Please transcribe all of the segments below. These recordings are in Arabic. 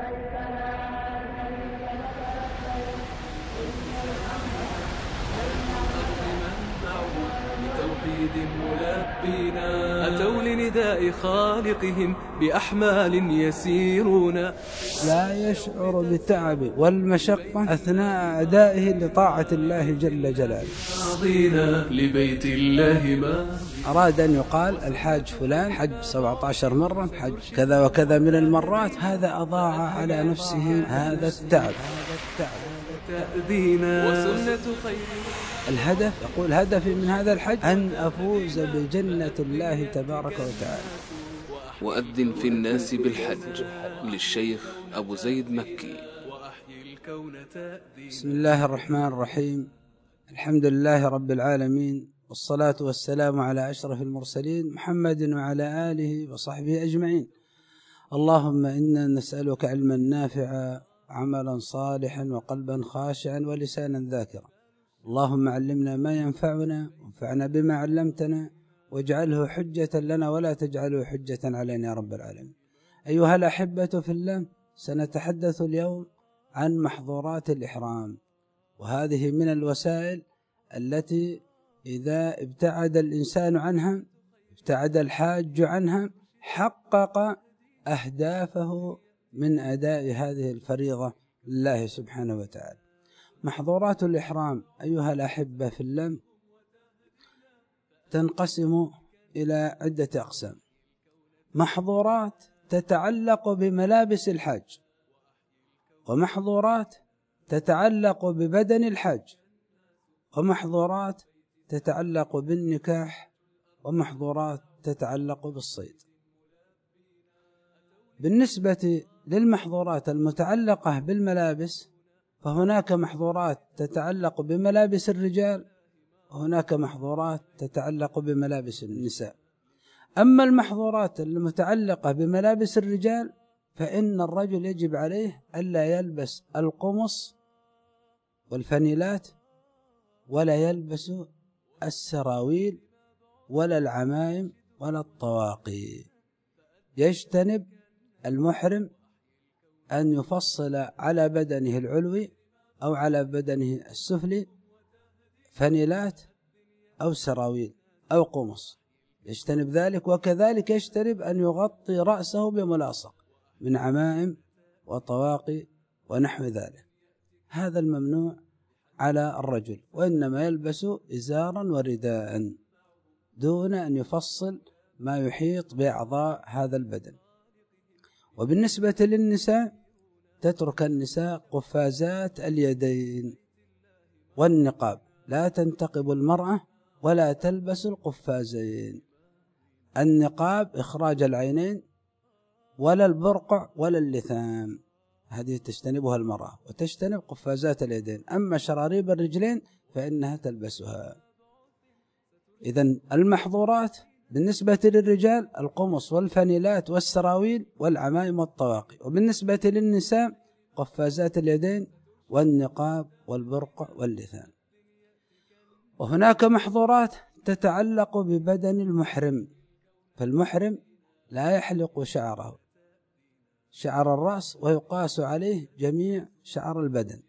لتوحيد ملبينا أتوا لنداء خالقهم بأحمال يسيرون، لا يشعر بالتعب والمشقة أثناء أدائه لطاعة الله جل جلاله. لبيت الله ما أراد أن يقال الحاج فلان حج 17 مرة، حج كذا وكذا من المرات، هذا أضاع على نفسه هذا التعب. تأذينا وسنة خير. الهدف، يقول هدفي من هذا الحج أن أفوز بجنة الله تبارك وتعالى. وأذن في الناس بالحج للشيخ أبو زيد مكي. بسم الله الرحمن الرحيم، الحمد لله رب العالمين، والصلاة والسلام على أشرف المرسلين محمد وعلى آله وصحبه أجمعين. اللهم إنا نسألك علما نافعا، عملا صالحا، وقلبا خاشعا، ولسانا ذاكرا. اللهم علمنا ما ينفعنا، وانفعنا بما علمتنا، واجعله حجة لنا ولا تجعله حجة علينا يا رب العالمين. أيها الأحبة في الله، سنتحدث اليوم عن محظورات الإحرام، وهذه من الوسائل التي إذا ابتعد الإنسان عنها، ابتعد الحاج عنها، حقق أهدافه من أداء هذه الفريضة لله سبحانه وتعالى. محظورات الإحرام أيها الأحبة في الله تنقسم إلى عدة أقسام. محظورات تتعلق بملابس الحاج، ومحظورات تتعلق ببدن الحاج، ومحظورات تتعلق بالنكاح، ومحظورات تتعلق بالصيد. بالنسبة للمحظورات المتعلقة بالملابس فهناك محظورات تتعلق بملابس الرجال، وهناك محظورات تتعلق بملابس النساء. أما المحظورات المتعلقة بملابس الرجال فإن الرجل يجب عليه ألا يلبس القمص والفانيلات، ولا يلبس السراويل، ولا العمائم، ولا الطواقي. يجتنب المحرم أن يفصل على بدنه العلوي أو على بدنه السفلي فانيلات أو سراويل أو قمص، يجتنب ذلك. وكذلك يجتنب أن يغطي رأسه بملاصق من عمائم وطواقي ونحو ذلك، هذا الممنوع على الرجل، وإنما يلبس إزارا ورداء دون أن يفصل ما يحيط بأعضاء هذا البدن. وبالنسبة للنساء تترك النساء قفازات اليدين والنقاب، لا تنتقب المرأة ولا تلبس القفازين. النقاب إخراج العينين، ولا البرقع ولا اللثام، هذه تجتنبها المرأة، وتجتنب قفازات اليدين. أما شراريب الرجلين فإنها تلبسها. إذن المحظورات بالنسبة للرجال القمص والفانيلات والسراويل والعمائم والطواقي، وبالنسبة للنساء قفازات اليدين والنقاب والبرقع واللثام. وهناك محظورات تتعلق ببدن المحرم، فالمحرم لا يحلق شعره، شعر الرأس، ويقاس عليه جميع شعر البدن،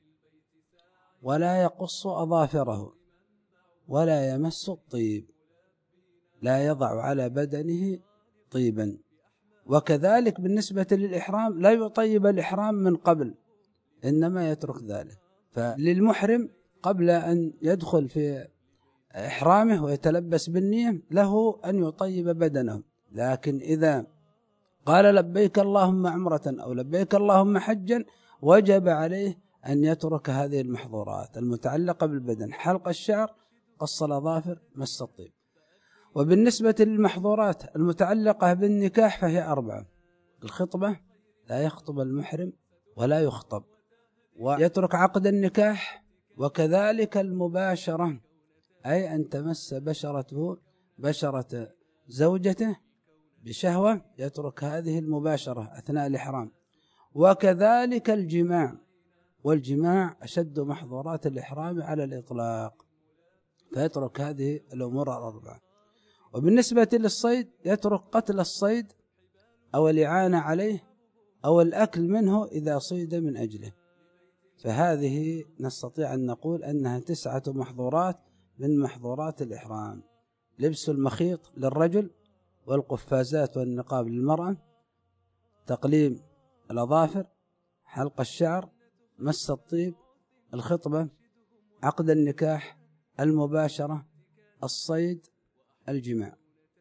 ولا يقص أظافره، ولا يمس الطيب، لا يضع على بدنه طيبا. وكذلك بالنسبة للإحرام لا يطيب الإحرام من قبل، إنما يترك ذلك. فللمحرم قبل أن يدخل في إحرامه ويتلبس بالنية له أن يطيب بدنه، لكن إذا قال لبيك اللهم عمرة أو لبيك اللهم حجا وجب عليه أن يترك هذه المحظورات المتعلقة بالبدن: حلق الشعر، قص الأظافر، مس الطيب. وبالنسبة للمحظورات المتعلقة بالنكاح فهي 4. الخطبة، لا يخطب المحرم ولا يخطب، ويترك عقد النكاح. وكذلك المباشرة، أي أن تمس بشرته بشرة زوجته بشهوة، يترك هذه المباشرة أثناء الإحرام. وكذلك الجماع، والجماع أشد محظورات الإحرام على الإطلاق، فيترك هذه الأمور 4. وبالنسبة للصيد يترك قتل الصيد أو الإعانة عليه أو الأكل منه إذا صيد من أجله. فهذه نستطيع أن نقول أنها 9 محظورات من محظورات الإحرام: لبس المخيط للرجل، والقفازات والنقاب للمرأة، تقليم الأظافر، حلق الشعر، مس الطيب، الخطبة، عقد النكاح، المباشرة، الصيد، الجماع.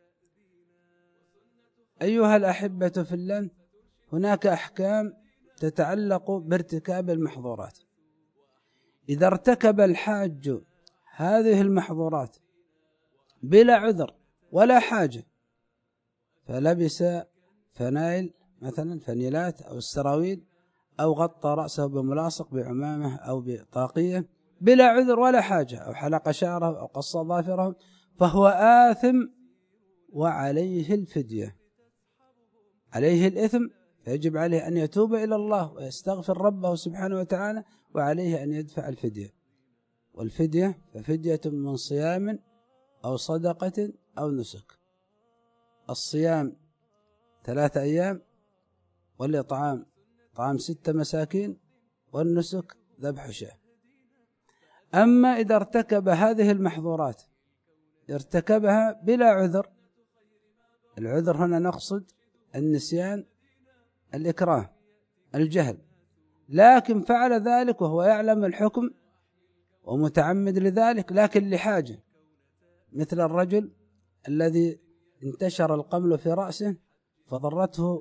أيها الأحبة في الله، هناك أحكام تتعلق بارتكاب المحظورات. إذا ارتكب الحاج هذه المحظورات بلا عذر ولا حاجة، فلبس فنايل مثلا، فنيلات أو السراويل، أو غطى رأسه بملاصق بعمامة أو بطاقية بلا عذر ولا حاجة، أو حلق شعره أو قص ظافره، فهو آثم وعليه الفدية، عليه الإثم، فيجب عليه أن يتوب إلى الله ويستغفر ربه سبحانه وتعالى، وعليه أن يدفع الفدية. والفدية ففدية من صيام أو صدقة أو نسك. الصيام 3 أيام، والإطعام طعام 6 مساكين، والنسك ذبح شاة. أما إذا ارتكب هذه المحظورات ارتكبها بلا عذر، العذر هنا نقصد النسيان، الإكراه، الجهل، لكن فعل ذلك وهو يعلم الحكم ومتعمد لذلك، لكن لحاجة، مثل الرجل الذي انتشر القمل في رأسه فضرته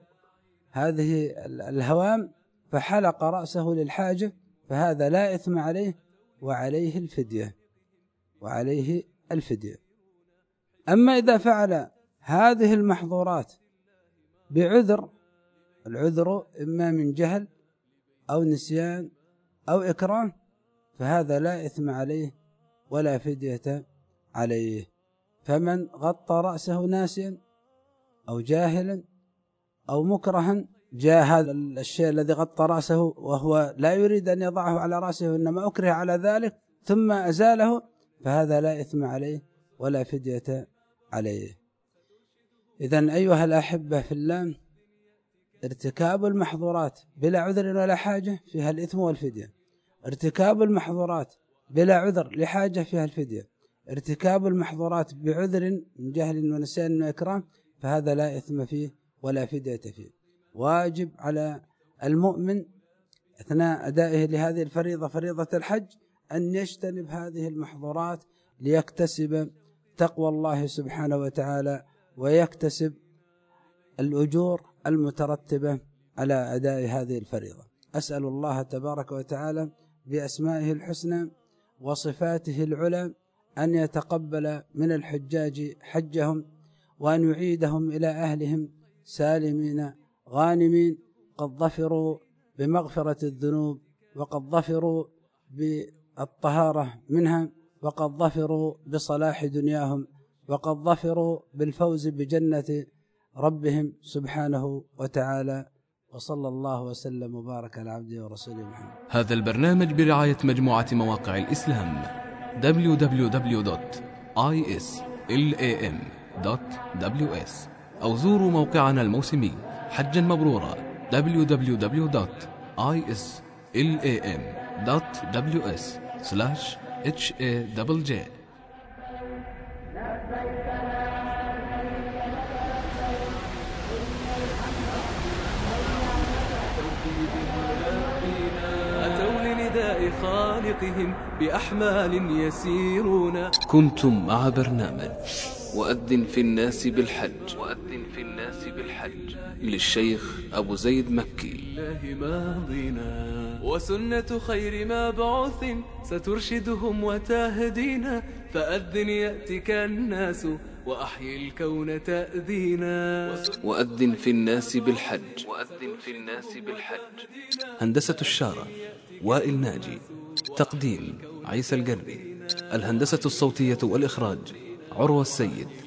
هذه الهوام فحلق رأسه للحاجة، فهذا لا إثم عليه وعليه الفدية، وعليه الفدية. أما إذا فعل هذه المحظورات بعذر، العذر إما من جهل أو نسيان أو إكراه، فهذا لا إثم عليه ولا فدية عليه. فمن غطى رأسه ناسيا أو جاهلا أو مكرها، جاء هذا الشيء الذي غطى رأسه وهو لا يريد أن يضعه على رأسه، إنما أكره على ذلك ثم أزاله، فهذا لا إثم عليه ولا فدية عليه. إذن أيها الأحبة في الله، ارتكاب المحظورات بلا عذر ولا حاجة فيها الإثم والفدية، ارتكاب المحظورات بلا عذر لحاجة فيها الفدية، ارتكاب المحظورات بعذر من جهل ونسيان وإكراه فهذا لا إثم فيه ولا فدية فيه. واجب على المؤمن أثناء أدائه لهذه الفريضة، فريضة الحج، أن يجتنب هذه المحظورات ليكتسب تقوى الله سبحانه وتعالى، ويكتسب الأجور المترتبة على أداء هذه الفريضة. أسأل الله تبارك وتعالى بأسمائه الحسنى وصفاته العلى أن يتقبل من الحجاج حجهم، وأن يعيدهم إلى أهلهم سالمين غانمين، قد ظفروا بمغفرة الذنوب، وقد ظفروا بالطهارة منها، وقد ظفروا بصلاح دنياهم، وقد ظفروا بالفوز بجنة ربهم سبحانه وتعالى. وصلى الله وسلم وبارك على عبده ورسوله محمد. هذا البرنامج برعاية مجموعة مواقع الإسلام www.islam.ws، أو زوروا موقعنا الموسمي حجا مبرورا www.islam.ws/HAJJ. أتوا لنداء خالقهم بأحمال يسيرون. كنتم مع برنامج وأذن في الناس بالحج، للشيخ أبو زيد مكي. وسنة خير مبعوث سترشدهم وتهدينا، فأذن يأتك الناس وأحيي الكون تأذينا. وأذن في الناس بالحج. هندسة الشارع وائل ناجي، تقديم عيسى القري، الهندسة الصوتية والإخراج عروة السيد.